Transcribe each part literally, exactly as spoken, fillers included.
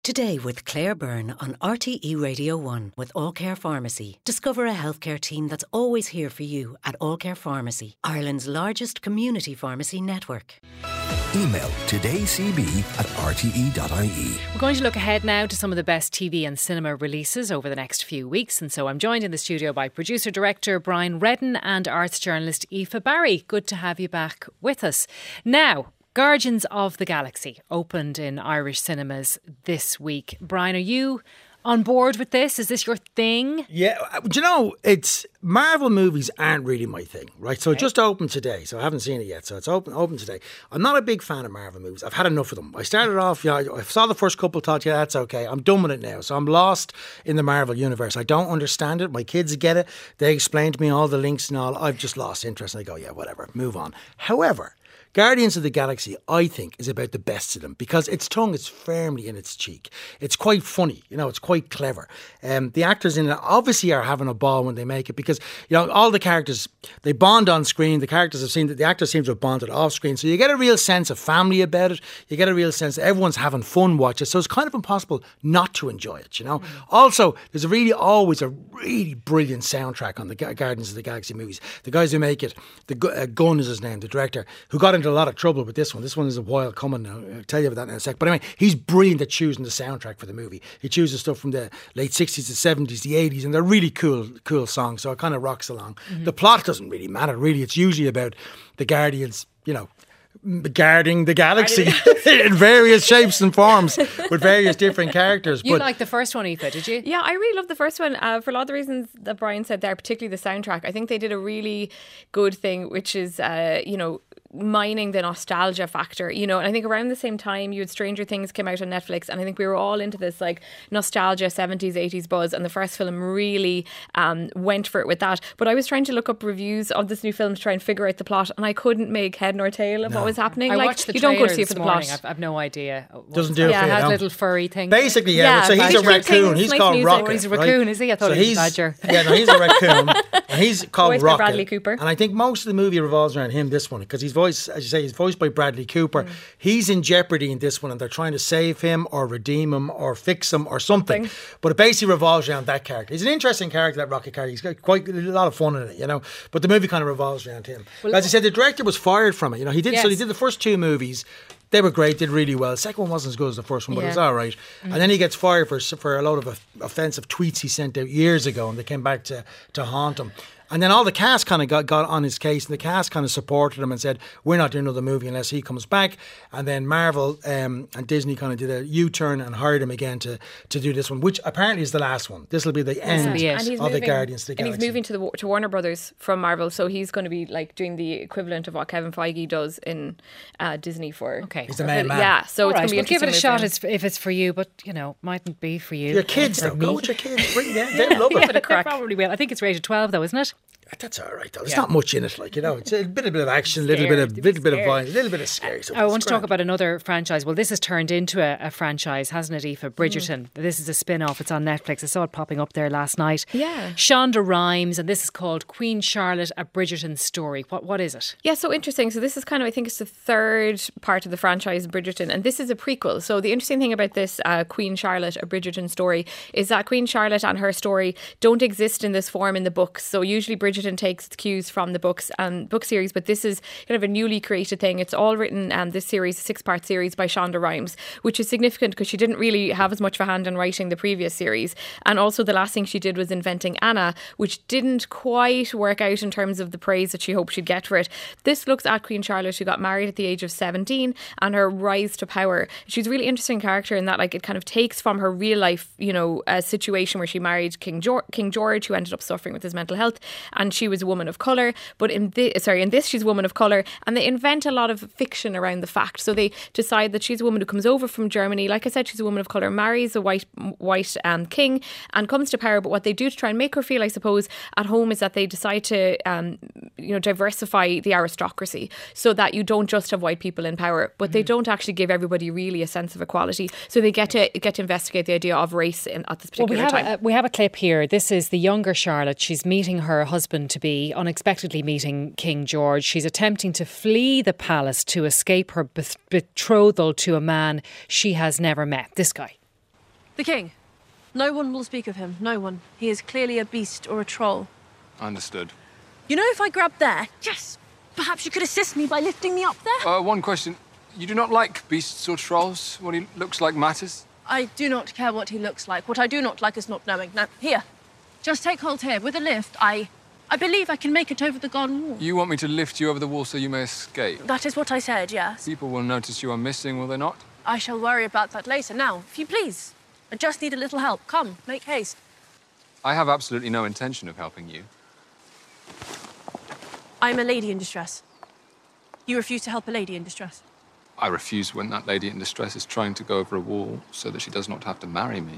Today with Claire Byrne on R T E Radio one with All Care Pharmacy. Discover a healthcare team that's always here for you at All Care Pharmacy, Ireland's largest community pharmacy network. Email todaycb at r t e dot i e. We're going to look ahead now to some of the best T V and cinema releases over the next few weeks. And so I'm joined in the studio by producer-director Brian Redden and arts journalist Aoife Barry. Good to have you back with us. Now, Guardians of the Galaxy opened in Irish cinemas this week. Brian, are you on board with this? Is this your thing? Yeah, do you know, it's Marvel movies aren't really my thing, right? So Okay. it just opened today, so I haven't seen it yet. So it's open open today. I'm not a big fan of Marvel movies. I've had enough of them. I started off, you know, I saw the first couple, thought, yeah, that's okay. I'm done with it now. So I'm lost in the Marvel universe. I don't understand it. My kids get it. They explain to me all the links and all. I've just lost interest. And I go, yeah, whatever, move on. However, Guardians of the Galaxy, I think, is about the best of them because its tongue is firmly in its cheek. It's quite funny, you know, it's quite clever. Um, the actors in it obviously are having a ball when they make it because, you know, all the characters, they bond on screen. The characters have seen that the actors seem to have bonded off screen. So you get a real sense of family about it. You get a real sense that everyone's having fun watching it. So it's kind of impossible not to enjoy it, you know. Mm. Also, there's a really always a really brilliant soundtrack on the Guardians of the Galaxy movies. The guys who make it, the uh, Gunn is his name, the director, who got into a lot of trouble with this one. This one is a while coming now. I'll tell you about that in a sec. But anyway, he's brilliant at choosing the soundtrack for the movie. He chooses stuff from the late sixties, the seventies, the eighties, and they're really cool, cool songs. So it kind of rocks along. Mm-hmm. The plot doesn't really matter, really. It's usually about the Guardians, you know, guarding the galaxy in various shapes and forms with various different characters. You but liked the first one, Aoife, did you? Yeah, I really loved the first one uh, for a lot of the reasons that Brian said there, particularly the soundtrack. I think they did a really good thing, which is, uh, you know, mining the nostalgia factor, you know, and I think around the same time you had Stranger Things came out on Netflix, and I think we were all into this like nostalgia seventies, eighties buzz, and the first film really um, went for it with that. But I was trying to look up reviews of this new film to try and figure out the plot, and I couldn't make head nor tail of No. what was happening. I like, watched the you don't go to see it this for the morning. plot. I've, I've no idea. what Doesn't it's do it about. for Yeah, you, it has no. little furry things. basically, yeah. Yeah, so he's a Stranger raccoon. Things, He's nice called music. Rocket. Oh, he's a right? raccoon, is he? I thought so he was a he's, badger. Yeah, no, he's a raccoon. And he's called Voiced by Rocket. Bradley Cooper. And I think most of the movie revolves around him, this one, because he's voiced, as you say, he's voiced by Bradley Cooper. Mm. He's in jeopardy in this one, and they're trying to save him or redeem him or fix him or something. something. But it basically revolves around that character. He's an interesting character, that Rocket character. He's got quite a lot of fun in it, you know. But the movie kind of revolves around him. Well, as I said, the director was fired from it. You know, he did. Yes. So he did the first two movies. They were great, did really well. The second one wasn't as good as the first one, but yeah. it was all right. Mm-hmm. And then he gets fired for for a load of offensive tweets he sent out years ago, and they came back to, to haunt him. And then all the cast kind of got, got on his case, and the cast kind of supported him and said, we're not doing another movie unless he comes back. And then Marvel um, and Disney kind of did a U-turn and hired him again to, to do this one, which apparently is the last one. This will be the end be of moving, the Guardians of the And Galaxy. he's moving to the to Warner Brothers from Marvel, so he's going to be like doing the equivalent of what Kevin Feige does in uh, Disney for. Okay. He's the main man. Yeah, so All it's right, going to be well, give it a interesting shot with him. it's, if it's for you, but, you know, mightn't be for you. Your kids, though. Go with your kids. Bring them. They love Yeah, it. they probably will. I think it's rated twelve, though, isn't it? That's all right, though. There's Yeah. not much in it, like, you know. It's a bit, a bit of action, a little bit of, Scared. little bit of Scared. violence, a little bit of scary. So I want it's to talk grand. about another franchise. Well, this has turned into a, a franchise, hasn't it, Aoife? Bridgerton. Mm. This is a spin-off. It's on Netflix. I saw it popping up there last night. Yeah. Shonda Rhimes, and this is called Queen Charlotte, A Bridgerton Story. What What is it? Yeah, so interesting. So this is kind of, I think it's the third part of the franchise, Bridgerton, and this is a prequel. So the interesting thing about this uh, Queen Charlotte, A Bridgerton Story is that Queen Charlotte and her story don't exist in this form in the books. So usually Bridgerton takes its cues from the books and book series, but this is kind of a newly created thing. It's all written, um, this series, a six-part series by Shonda Rhimes, which is significant because she didn't really have as much of a hand in writing the previous series. And also the last thing she did was inventing Anna, which didn't quite work out in terms of the praise that she hoped she'd get for it. This looks at Queen Charlotte, who got married at the age of seventeen, and her rise to power. She's a really interesting character in that, like, it kind of takes from her real life, you know, a situation where she married King George, King George, who ended up suffering with his mental health, and she was a woman of colour. But in this, sorry, in this, she's a woman of colour, and they invent a lot of fiction around the fact. So they decide that she's a woman who comes over from Germany. Like I said, she's a woman of colour, marries a white white um, king, and comes to power. But what they do to try and make her feel, I suppose, at home is that they decide to, um, you know, diversify the aristocracy so that you don't just have white people in power, but mm. they don't actually give everybody really a sense of equality. So they get to get to investigate the idea of race in, at this particular well, we have time. A, we have a clip here. This is the younger Charlotte. She's meeting her husband to be, unexpectedly meeting King George. She's attempting to flee the palace to escape her beth- betrothal to a man she has never met. This guy. The king. No one will speak of him. No one. He is clearly a beast or a troll. Understood. You know, if I grab there, yes, perhaps you could assist me by lifting me up there? Uh, one question. You do not like beasts or trolls? What he looks like matters? I do not care what he looks like. What I do not like is not knowing. Now, here. Just take hold here. With a lift, I... I believe I can make it over the garden wall. You want me to lift you over the wall so you may escape? That is what I said, yes. People will notice you are missing, will they not? I shall worry about that later. Now, if you please. I just need a little help. Come, make haste. I have absolutely no intention of helping you. I am a lady in distress. You refuse to help a lady in distress? I refuse when that lady in distress is trying to go over a wall so that she does not have to marry me.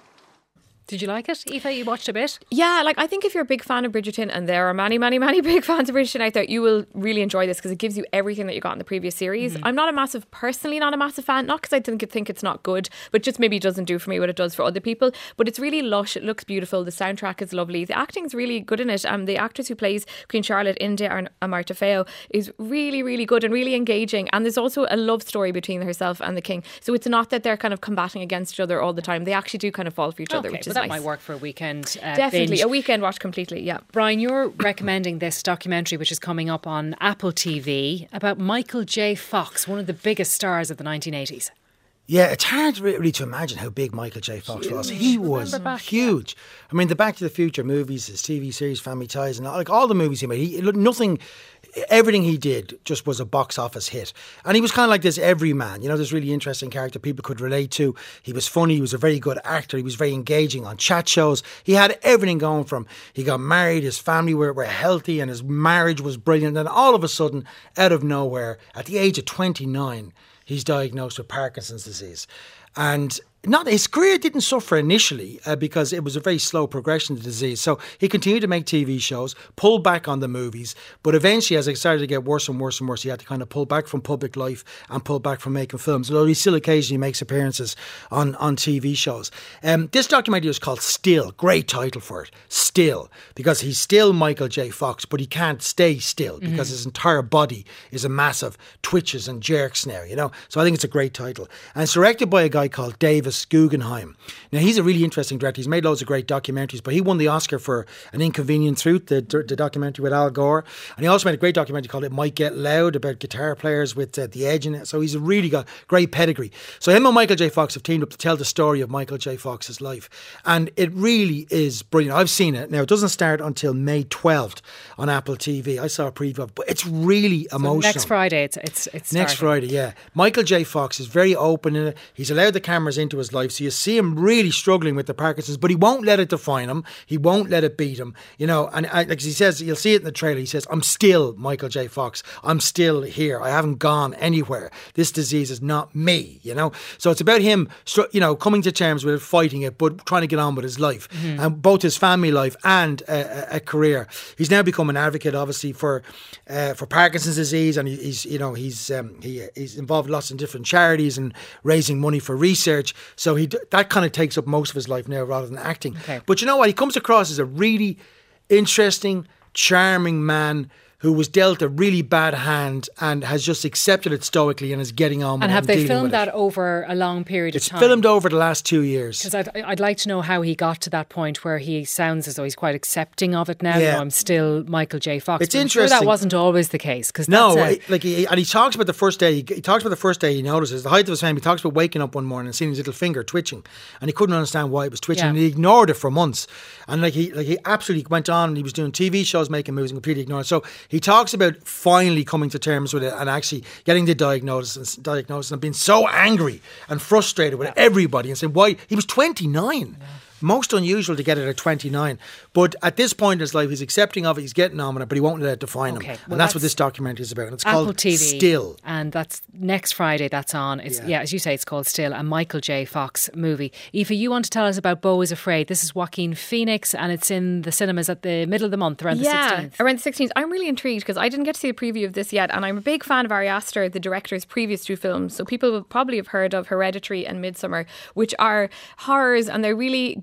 Did you like it, Aoife? You watched a bit? Yeah, like I think if you're a big fan of Bridgerton, and there are many, many, many big fans of Bridgerton out there, you will really enjoy this because it gives you everything that you got in the previous series. Mm-hmm. I'm not a massive, personally not a massive fan, not because I think, think it's not good, but just maybe it doesn't do for me what it does for other people. But it's really lush, it looks beautiful, the soundtrack is lovely, the acting's really good in it. Um, the actress who plays Queen Charlotte, Inde Amartefeo, is really, really good and really engaging. And there's also a love story between herself and the king. So it's not that they're kind of combating against each other all the time. They actually do kind of fall for each okay, other, which well is that nice. might work for a weekend. Uh, Definitely, binge. a weekend watch completely, yeah. Brian, you're recommending this documentary which is coming up on Apple T V about Michael J. Fox, one of the biggest stars of the nineteen eighties. Yeah, it's hard really to imagine how big Michael J. Fox was. He was back, huge. Yeah. I mean, the Back to the Future movies, his T V series, Family Ties, and all, like all the movies he made, he, nothing, everything he did just was a box office hit. And he was kind of like this everyman, you know, this really interesting character people could relate to. He was funny, he was a very good actor, he was very engaging on chat shows. He had everything going for him. He got married, his family were, were healthy, and his marriage was brilliant. And all of a sudden, out of nowhere, at the age of twenty-nine, he's diagnosed with Parkinson's disease. And not his career didn't suffer initially uh, because it was a very slow progression of the disease. So he continued to make T V shows, pulled back on the movies, but eventually as it started to get worse and worse and worse, he had to kind of pull back from public life and pull back from making films, although he still occasionally makes appearances on, on T V shows. Um, this documentary is called Still, great title for it, Still, because he's still Michael J. Fox, but he can't stay still because mm-hmm. his entire body is a massive twitches and jerks now, you know. So I think it's a great title. And it's directed by a guy called Davis Guggenheim. Now, he's a really interesting director. He's made loads of great documentaries, but he won the Oscar for An Inconvenient Truth, the, the documentary with Al Gore. And he also made a great documentary called It Might Get Loud about guitar players with uh, The Edge in it. So he's really got great pedigree. So him and Michael J. Fox have teamed up to tell the story of Michael J. Fox's life. And it really is brilliant. I've seen it. Now, it doesn't start until May twelfth on Apple T V. I saw a preview of it, but it's really so emotional. Next Friday, it's it's, it's Next Friday, yeah. Michael J. Fox is very open in it. He's allowed the cameras into his life, so you see him really struggling with the Parkinson's, but he won't let it define him. He won't let it beat him, you know. And I, like he says, you'll see it in the trailer. He says, "I'm still Michael J. Fox. I'm still here. I haven't gone anywhere. This disease is not me," you know. So it's about him, you know, coming to terms with it, fighting it, but trying to get on with his life, mm-hmm. and both his family life and a, a career. He's now become an advocate, obviously, for uh, for Parkinson's disease, and he's, you know, he's um, he, he's involved in lots of different charities and raising money for research. So he that kind of takes up most of his life now rather than acting. Okay. But you know what? He comes across as a really interesting, charming man who was dealt a really bad hand and has just accepted it stoically and is getting on with it. And have they filmed that it. over a long period it's of time? It's filmed over the last two years. Because I'd, I'd like to know how he got to that point where he sounds as though he's quite accepting of it now. Yeah. You know, I'm still Michael J. Fox. It's but I'm interesting. sure that wasn't always the case. Cause no, that's a, like he, and he talks about the first day, he, he talks about the first day he notices, the height of his fame, he talks about waking up one morning and seeing his little finger twitching, and he couldn't understand why it was twitching, yeah. and he ignored it for months. And like he, like he absolutely went on, and he was doing T V shows, making movies, and completely ignored it. So he talks about finally coming to terms with it and actually getting the diagnosis and diagnosis and being so angry and frustrated with yeah. everybody and saying why he was twenty-nine. Yeah. Most unusual to get it at twenty-nine. But at this point in his life, he's accepting of it, he's getting on with it, but he won't let it define okay. him. Well, and that's, that's what this documentary is about. And it's Apple called T V, Still. And that's next Friday that's on. It's yeah. yeah, as you say, it's called Still, a Michael J. Fox movie. Aoife, you want to tell us about Beau is Afraid. This is Joaquin Phoenix and it's in the cinemas at the middle of the month, around yeah, the sixteenth. Around the sixteenth. I'm really intrigued because I didn't get to see a preview of this yet, and I'm a big fan of Ari Aster, the director's previous two films. So people will probably have heard of Hereditary and Midsommar, which are horrors, and they're really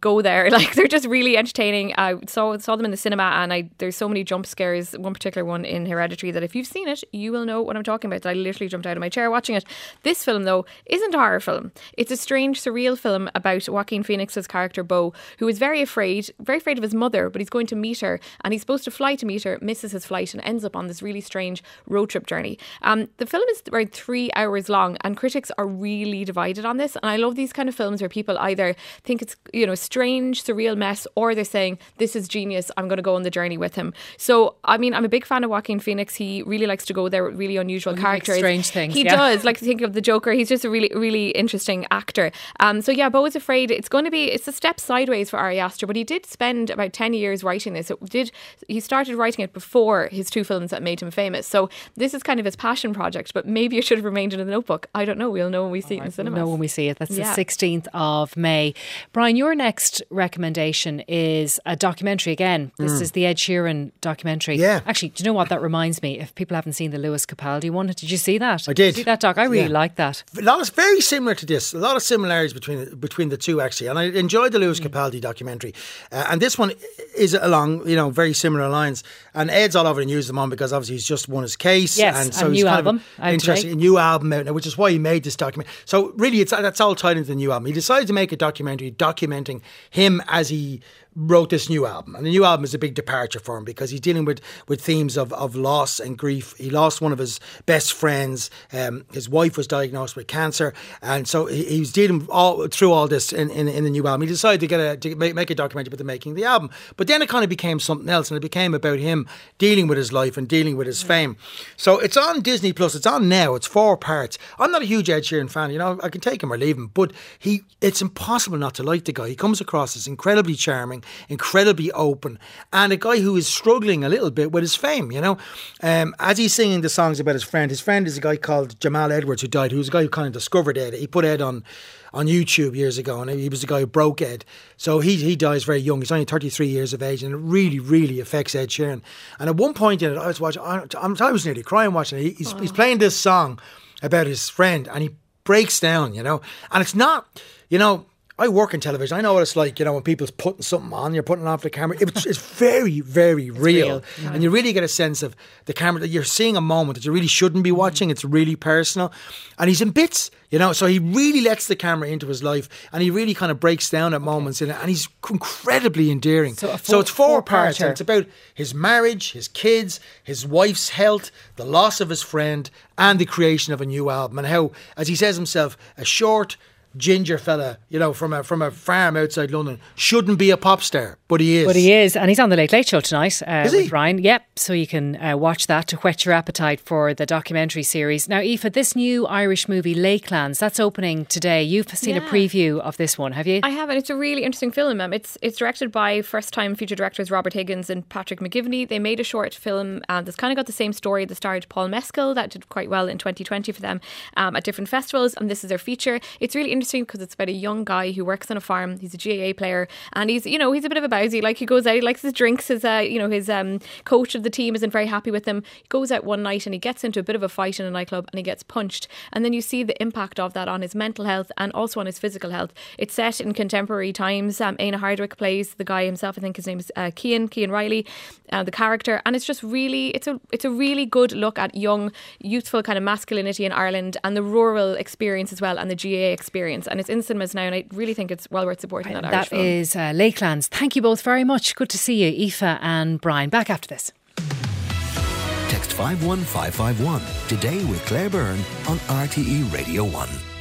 go there. Like, they're just really entertaining. I saw saw them in the cinema, and I there's so many jump scares. One particular one in Hereditary that if you've seen it, you will know what I'm talking about. I literally jumped out of my chair watching it. This film, though, isn't a horror film. It's a strange, surreal film about Joaquin Phoenix's character Beau, who is very afraid, very afraid of his mother, but he's going to meet her, and he's supposed to fly to meet her, misses his flight, and ends up on this really strange road trip journey. Um, the film is around three hours long, and critics are really divided on this. And I love these kind of films where people either think it's, you know, strange, surreal mess, or they're saying, this is genius, I'm going to go on the journey with him. So, I mean, I'm a big fan of Joaquin Phoenix. He really likes to go there with really unusual well, characters. Strange things. He yeah. does. Like, think of the Joker. He's just a really, really interesting actor. Um, so yeah, Beau is afraid. It's going to be, it's a step sideways for Ari Aster, but he did spend about ten years writing this. It did, he started writing it before his two films that made him famous. So this is kind of his passion project, but maybe it should have remained in the Notebook. I don't know. We'll know when we see it in the cinema. We'll know when we see it. That's yeah. the sixteenth of May. Brian, your next recommendation is a documentary again. This mm. is the Ed Sheeran documentary. Yeah. Actually, do you know what that reminds me? If people haven't seen the Lewis Capaldi one, did you see that? I did. Did you see that, Doc? I really yeah. like that. A lot of, very similar to this. A lot of similarities between between the two, actually. And I enjoyed the Lewis mm. Capaldi documentary. Uh, and this one is along, you know, very similar lines. And Ed's all over the news at the moment because obviously he's just won his case. Yes, and so a he's new kind album. Of interesting. A new album out now, which is why he made this document. So really, it's that's all tied into the new album. He decided to make a documentary documenting him as he wrote this new album. And the new album is a big departure for him because he's dealing with, with themes of, of loss and grief. He lost one of his best friends. Um, his wife was diagnosed with cancer. And so he, he was dealing all through all this in, in, in the new album. He decided to get a, to make, make a documentary about the making of the album. But then it kind of became something else, and it became about him dealing with his life and dealing with his fame. So it's on Disney Plus. It's on now. It's four parts. I'm not a huge Ed Sheeran fan. You know, I can take him or leave him, but he it's impossible not to like the guy. He comes across as incredibly charming, incredibly open, and a guy who is struggling a little bit with his fame, you know. Um, as he's singing the songs about his friend, his friend is a guy called Jamal Edwards who died, who was a guy who kind of discovered Ed. He put Ed on on YouTube years ago, and he was the guy who broke Ed. So he he dies very young. He's only thirty-three years of age, and it really, really affects Ed Sheeran. And at one point in it, I was watching, I, I was nearly crying watching it. He's, oh. he's playing this song about his friend, and he breaks down, you know. And it's not, you know, I work in television. I know what it's like, you know, when people's putting something on, you're putting it off the camera. It's, it's very, very real. real. Yeah. And you really get a sense of the camera, that you're seeing a moment that you really shouldn't be watching. It's really personal. And he's in bits, you know, so he really lets the camera into his life, and he really kind of breaks down at moments in it, and he's incredibly endearing. So, four, so it's four, four parts, and it's about his marriage, his kids, his wife's health, the loss of his friend, and the creation of a new album, and how, as he says himself, a short, ginger fella, you know, from a from a farm outside London, shouldn't be a pop star, but he is. But he is, and he's on the Late Late Show tonight uh, is with he? Ryan. Yep, so you can uh, watch that to whet your appetite for the documentary series. Now, Aoife, this new Irish movie Lakelands, that's opening today. You've seen yeah. a preview of this one, have you? I have, and it's a really interesting film. Um, it's it's directed by first-time feature directors Robert Higgins and Patrick McGivney. They made a short film uh, that's kind of got the same story that starred Paul Mescal, that did quite well in twenty twenty for them um, at different festivals, and this is their feature. It's really interesting because it's about a young guy who works on a farm. He's a G A A player, and he's, you know, he's a bit of a bowsy. Like, he goes out, he likes his drinks. His, uh, you know, his um, coach of the team isn't very happy with him. He goes out one night and he gets into a bit of a fight in a nightclub, and he gets punched. And then you see the impact of that on his mental health and also on his physical health. It's set in contemporary times. Um, Éanna Hardwicke plays the guy himself. I think his name is uh, Cian Cian Riley, uh, the character. And it's just really, it's a it's a really good look at young, youthful kind of masculinity in Ireland, and the rural experience as well, and the G A A experience. And it's in cinemas now, and I really think it's well worth supporting that, that Irish film. That is uh, Lakelands. Thank you both very much. Good to see you, Aoife and Brian. Back after this. Text five one five five one today with Claire Byrne on R T E Radio one.